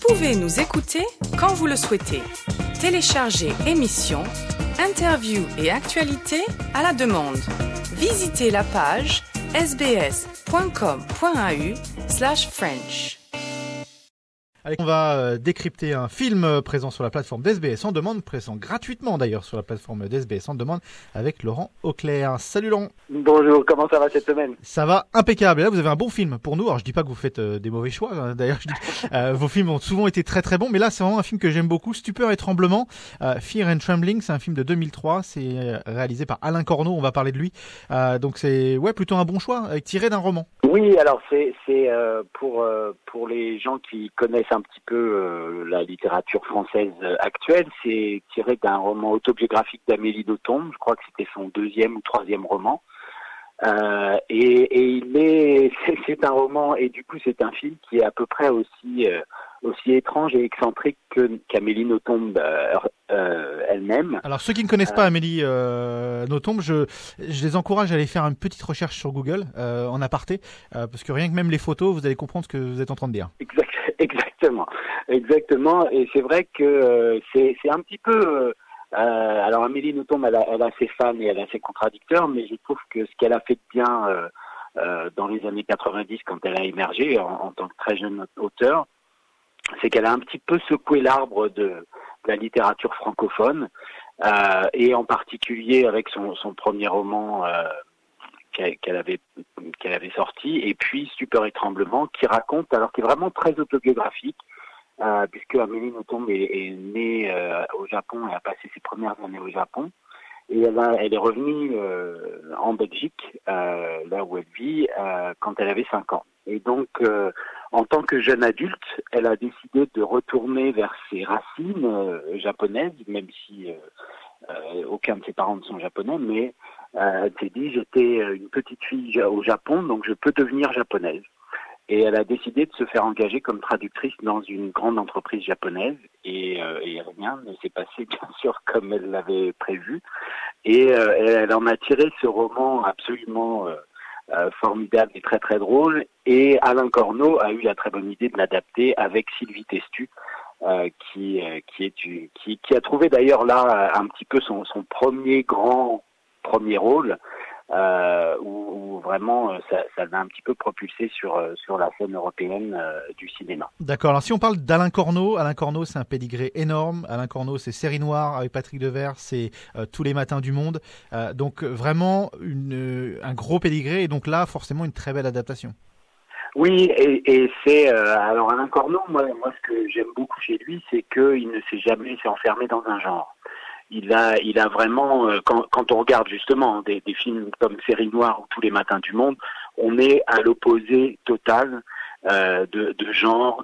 pouvez nous écouter quand vous le souhaitez. Téléchargez émissions, interviews et actualités à la demande. Visitez la page sbs.com.au/French. Allez, on va décrypter un film présent sur la plateforme d'SBS en demande, présent gratuitement d'ailleurs sur la plateforme d'SBS en demande, avec Laurent Auclair. Salut Laurent. Bonjour, comment ça va cette semaine? Ça va impeccable. Et là, vous avez un bon film pour nous. Alors, je dis pas que vous faites des mauvais choix. Hein. D'ailleurs, je dis, vos films ont souvent été très très bons, mais là, c'est vraiment un film que j'aime beaucoup. Stupeur et tremblement. Fear and Trembling, c'est un film de 2003. C'est réalisé par Alain Corneau. On va parler de lui. Donc, c'est plutôt un bon choix, tiré d'un roman. Oui, alors c'est pour les gens qui connaissent un petit peu la littérature française actuelle, c'est tiré d'un roman autobiographique d'Amélie Nothomb. Je crois que c'était son deuxième ou troisième roman. C'est un roman et du coup c'est un film qui est à peu près aussi étrange et excentrique qu'Amélie Nothomb elle-même. Alors ceux qui ne connaissent pas Amélie Nothomb, je les encourage à aller faire une petite recherche sur Google en aparté, parce que rien que même les photos, vous allez comprendre ce que vous êtes en train de dire. Exactement. Et c'est vrai que c'est un petit peu. Alors Amélie Nothomb, elle a ses fans et elle a ses contradicteurs, mais je trouve que ce qu'elle a fait de bien dans les années 90, quand elle a émergé en tant que très jeune auteure, c'est qu'elle a un petit peu secoué l'arbre de la littérature francophone, et en particulier avec son premier roman qu'elle avait sorti, et puis Stupeur et tremblement, qui raconte, alors qui est vraiment très autobiographique, puisque Amélie Nothomb est née au Japon et a passé ses premières années au Japon. Et elle est revenue en Belgique, là où elle vit, quand elle avait 5 ans. Et donc, en tant que jeune adulte, elle a décidé de retourner vers ses racines japonaises, même si aucun de ses parents ne sont japonais, mais elle s'est dit, j'étais une petite fille au Japon, donc je peux devenir japonaise. Et elle a décidé de se faire engager comme traductrice dans une grande entreprise japonaise. Et rien ne s'est passé, bien sûr, comme elle l'avait prévu. Et elle en a tiré ce roman absolument formidable et très très drôle. Et Alain Corneau a eu la très bonne idée de l'adapter avec Sylvie Testu, qui a trouvé d'ailleurs là un petit peu son premier rôle. Où vraiment ça l'a un petit peu propulsé sur la scène européenne du cinéma. D'accord, alors si on parle d'Alain Corneau, c'est un pédigré énorme. Alain Corneau, c'est Série Noire avec Patrick Devers, c'est Tous les matins du monde. Donc vraiment un gros pédigré, et donc là forcément une très belle adaptation. Oui, et c'est alors Alain Corneau, moi ce que j'aime beaucoup chez lui, c'est qu'il ne s'est jamais enfermé dans un genre. Il a vraiment, quand on regarde justement des films comme Série Noire ou Tous les matins du monde, on est à l'opposé total de genre,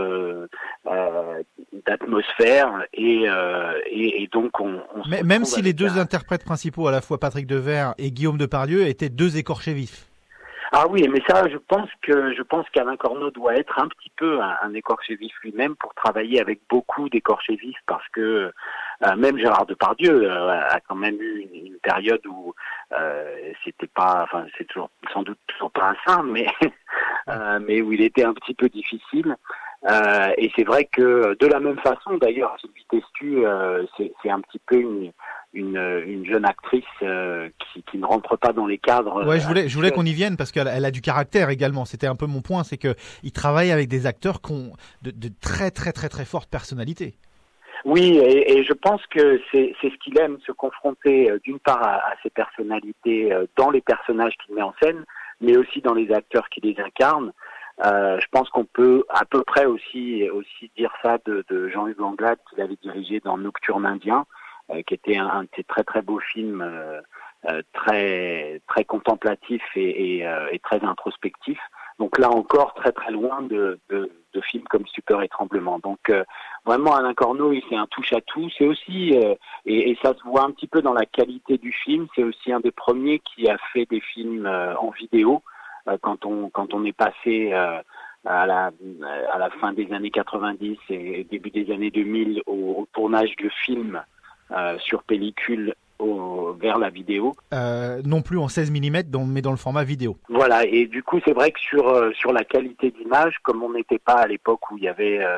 d'atmosphère, et donc on même si les deux interprètes principaux, à la fois Patrick Devers et Guillaume Depardieu, étaient deux écorchés vifs. Ah oui, mais ça, je pense qu'Alain Corneau doit être un petit peu un écorché vif lui-même pour travailler avec beaucoup d'écorchés vifs, parce que même Gérard Depardieu a quand même eu une période où c'était pas, enfin c'est toujours sans doute toujours pas un saint, mais où il était un petit peu difficile. Et c'est vrai que de la même façon, d'ailleurs, Sylvie Testu, c'est un petit peu une jeune actrice qui ne rentre pas dans les cadres. Ouais, je voulais qu'on y vienne, parce qu'elle a du caractère également. C'était un peu mon point, c'est que il travaille avec des acteurs qui ont de très très très très fortes personnalités. Oui, et je pense que c'est ce qu'il aime, se confronter d'une part à ses personnalités dans les personnages qu'il met en scène, mais aussi dans les acteurs qui les incarnent. Je pense qu'on peut à peu près aussi dire ça de Jean-Hugues Anglade, qu'il avait dirigé dans Nocturne indien, qui était un de ses très très beaux films, très très contemplatif et très introspectif. Donc là encore très très loin de films comme Stupeur et tremblement. Donc vraiment Alain Corneau, c'est un touche à tout. C'est aussi et ça se voit un petit peu dans la qualité du film. C'est aussi un des premiers qui a fait des films en vidéo. Quand on est passé à la fin des années 90 et début des années 2000 au tournage de films sur pellicule vers la vidéo. Non plus en 16 mm, mais dans le format vidéo. Voilà, et du coup c'est vrai que sur la qualité d'image, comme on n'était pas à l'époque où il y avait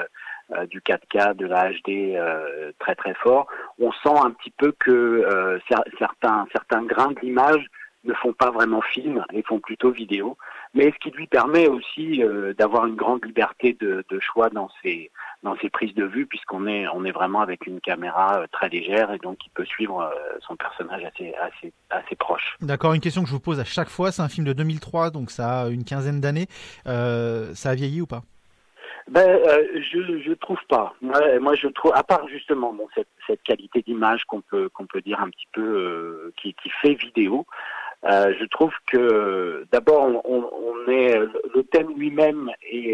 du 4K, de la HD très très fort, on sent un petit peu que certains grains de l'image ne font pas vraiment film et font plutôt vidéo, mais ce qui lui permet aussi d'avoir une grande liberté de choix dans ses prises de vue, puisqu'on est vraiment avec une caméra très légère et donc il peut suivre son personnage assez proche. D'accord, une question que je vous pose à chaque fois, c'est un film de 2003, donc ça a une quinzaine d'années. Ça a vieilli ou pas? Je trouve pas. Moi je trouve, à part justement cette qualité d'image qu'on peut dire un petit peu qui fait vidéo. Je trouve que d'abord on est le thème lui-même et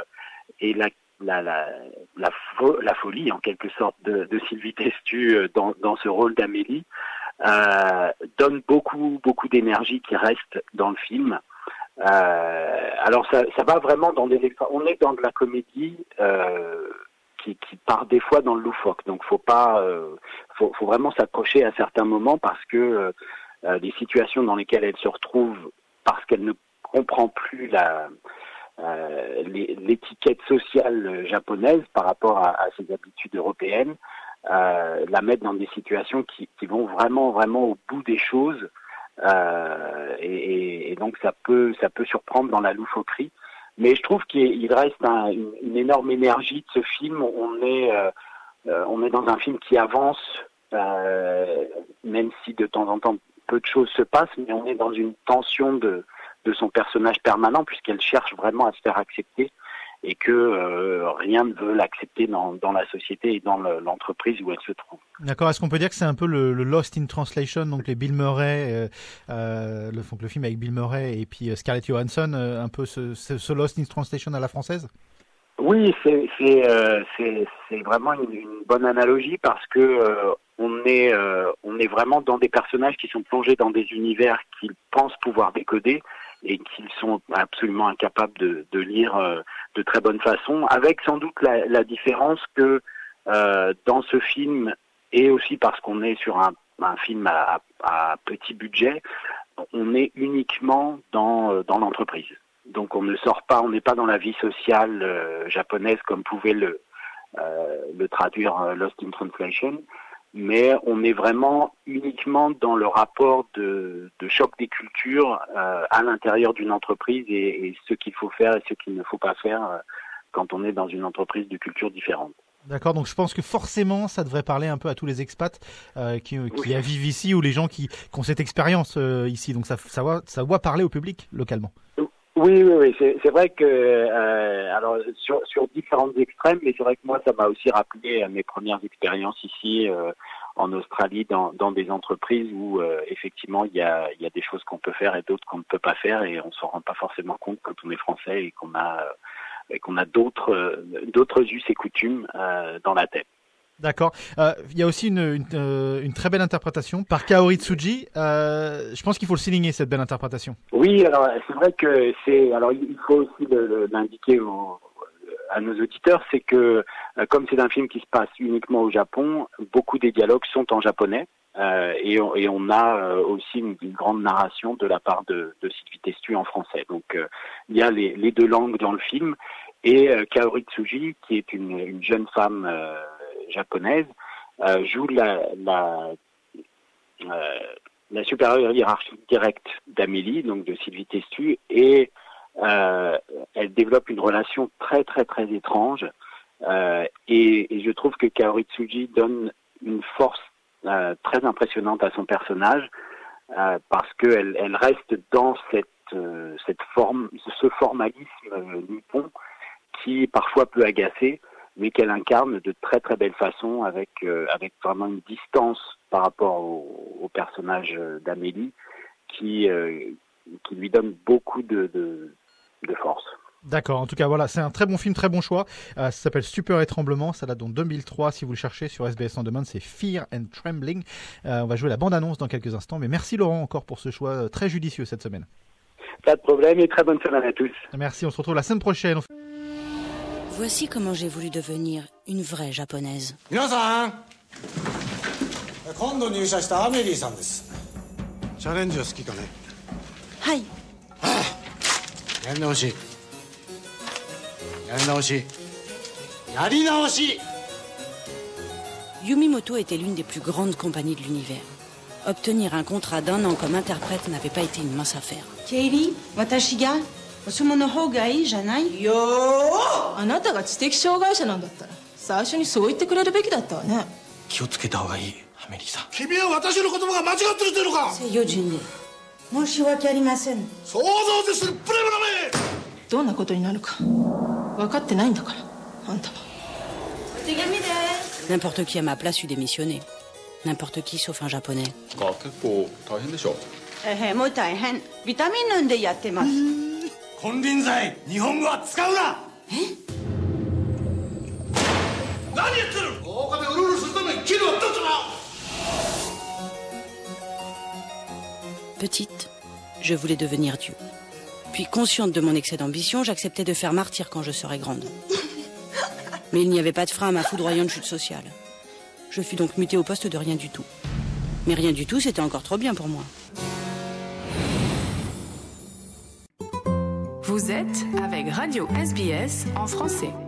la folie en quelque sorte de Sylvie Testu dans ce rôle d'Amélie donne beaucoup d'énergie qui reste dans le film. Alors ça va vraiment dans des extra. On est dans de la comédie qui part des fois dans le loufoque. Donc faut vraiment s'accrocher à certains moments parce que les situations dans lesquelles elle se retrouve parce qu'elle ne comprend plus l'étiquette sociale japonaise par rapport à ses habitudes européennes, la mettre dans des situations qui vont vraiment au bout des choses, et donc ça peut surprendre dans la loufoquerie. Mais je trouve qu'il reste une énorme énergie de ce film. On est dans un film qui avance, même si de temps en temps peu de choses se passent, mais on est dans une tension de son personnage permanent, puisqu'elle cherche vraiment à se faire accepter et que rien ne veut l'accepter dans la société et dans l'entreprise où elle se trouve. D'accord, est-ce qu'on peut dire que c'est un peu le Lost in Translation, donc les Bill Murray, le film avec Bill Murray et puis Scarlett Johansson, un peu ce Lost in Translation à la française? Oui, c'est vraiment une bonne analogie parce que on est vraiment dans des personnages qui sont plongés dans des univers qu'ils pensent pouvoir décoder et qu'ils sont absolument incapables de lire de très bonne façon, avec sans doute la différence que dans ce film, et aussi parce qu'on est sur un film à petit budget, on est uniquement dans l'entreprise. Donc on ne sort pas, on n'est pas dans la vie sociale japonaise comme pouvait le traduire Lost in Translation, mais on est vraiment uniquement dans le rapport de choc des cultures à l'intérieur d'une entreprise et ce qu'il faut faire et ce qu'il ne faut pas faire quand on est dans une entreprise de cultures différentes. D'accord, donc je pense que forcément ça devrait parler un peu à tous les expats qui vivent ici ou les gens qui ont cette expérience ici, donc ça doit parler au public localement. Oui, c'est vrai que alors sur différents extrêmes, mais c'est vrai que moi ça m'a aussi rappelé mes premières expériences ici en Australie dans des entreprises où effectivement il y a des choses qu'on peut faire et d'autres qu'on ne peut pas faire et on s'en rend pas forcément compte quand on est français et qu'on a d'autres us et coutumes dans la tête. D'accord. Il y a aussi une très belle interprétation par Kaori Tsuji. Je pense qu'il faut le souligner, cette belle interprétation. Oui, alors c'est vrai que il faut aussi l'indiquer à nos auditeurs, c'est que comme c'est un film qui se passe uniquement au Japon, beaucoup des dialogues sont en japonais. Et on a aussi une grande narration de la part de Sylvie Testu en français. Donc il y a les deux langues dans le film. Et Kaori Tsuji, qui est une jeune femme japonaise, joue la supérieure hiérarchique directe d'Amélie, donc de Sylvie Testu, et elle développe une relation très étrange. Et je trouve que Kaori Tsuji donne une force très impressionnante à son personnage, parce qu'elle reste dans cette forme, ce formalisme nippon qui parfois peut agacer, mais qu'elle incarne de très belle façon avec vraiment une distance par rapport au personnage d'Amélie qui lui donne beaucoup de force. D'accord, en tout cas voilà, c'est un très bon film, très bon choix. Ça s'appelle Stupeur et Tremblement, ça date en 2003, si vous le cherchez sur SBS On Demand, c'est Fear and Trembling. On va jouer la bande-annonce dans quelques instants, mais merci Laurent encore pour ce choix très judicieux cette semaine. Pas de problème et très bonne semaine à tous. Merci, on se retrouve la semaine prochaine. Voici comment j'ai voulu devenir une vraie japonaise. Minasan, 今度入社したアメリーさんです。チャレンジは好きかね。 はい。 やり直し。やり直し。 やり直し Yumimoto était l'une des plus grandes compagnies de l'univers. Obtenir un contrat d'1 an comme interprète n'avait pas été une mince affaire. Katie, 私がお相撲の方がいいじゃないよー。あなたが知的障害者なんだったら最初にそう言ってくれるべきだったわね。 気をつけた方がいいアメリーさん。君は私の言葉が間違ってるというのか。 西洋人で申し訳ありません。 想像でするプレムダメ。 どんなことになるか分かってないんだからあんたは。お手紙です。 N'importe qui à ma place eût démissionné. N'importe qui sauf un japonais. 結構大変でしょ。 もう大変。ビタミン飲んでやってます。 金輪際日本語は使うな。何言ってる。大岡でうるうるするために切るはどっちだ。 Petite, je voulais devenir Dieu. Puis, consciente de mon excès d'ambition, j'acceptais de faire martyr quand je serais grande. Mais il n'y avait pas de frein à ma foudroyante chute sociale. Je fus donc mutée au poste de rien du tout. Mais rien du tout, c'était encore trop bien pour moi. Vous êtes avec Radio SBS en français.